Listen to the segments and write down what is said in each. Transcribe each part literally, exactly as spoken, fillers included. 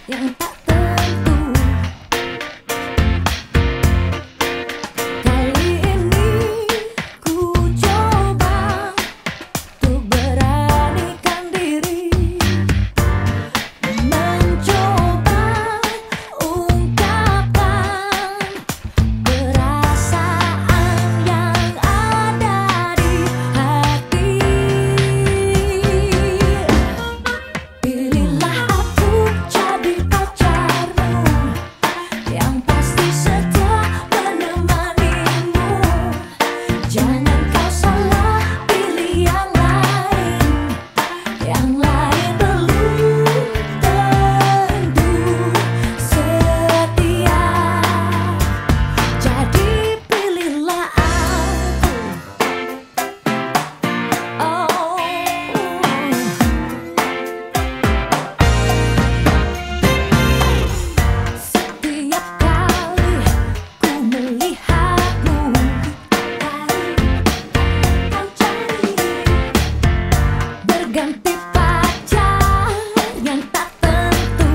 yang tak tentu. Kali ini ku coba untuk beranikan diri, mencoba ungkapkan perasaan yang ada di hati. Pilihlah aku jadi pacarmu, yang pasti setia menemanimu. Jangan kau salah pilih yang lain, yang lain belum tentu setia. Jadi pilihlah aku. Oh, setiap kali ku melihatmu, kau cari berganti pacar yang tak tentu.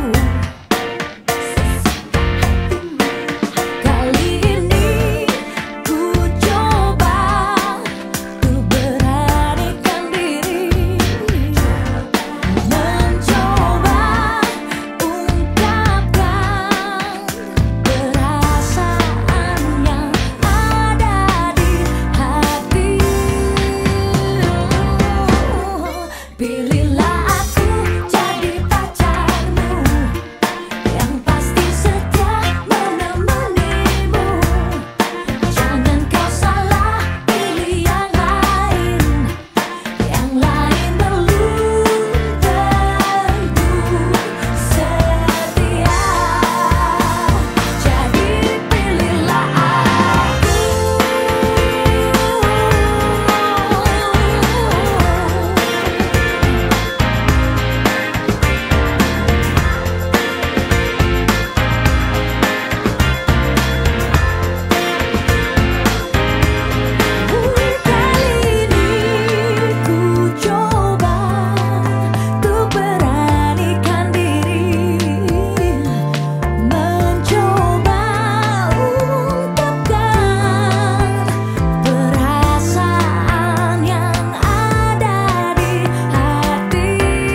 Kali ini ku coba untuk beranikan diri, mencoba ungkapkan perasaan yang ada di hati. Pilihlah aku jadi pacarmu, yang pasti setia menemanimu. Jangan kau salah pilih yang lain, yang lain belum tentu setia. Jadi pilihlah aku. Kali ini ku coba untuk beranikan diri, mencoba ungkapkan perasaan yang ada di hati.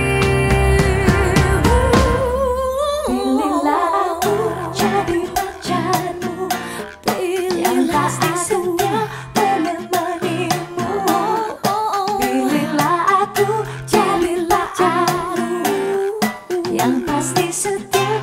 Pilihlah aku jadi pacarmu, yang pasti setia menemanimu. Pilihlah aku jadi pacarmu, yang pasti setia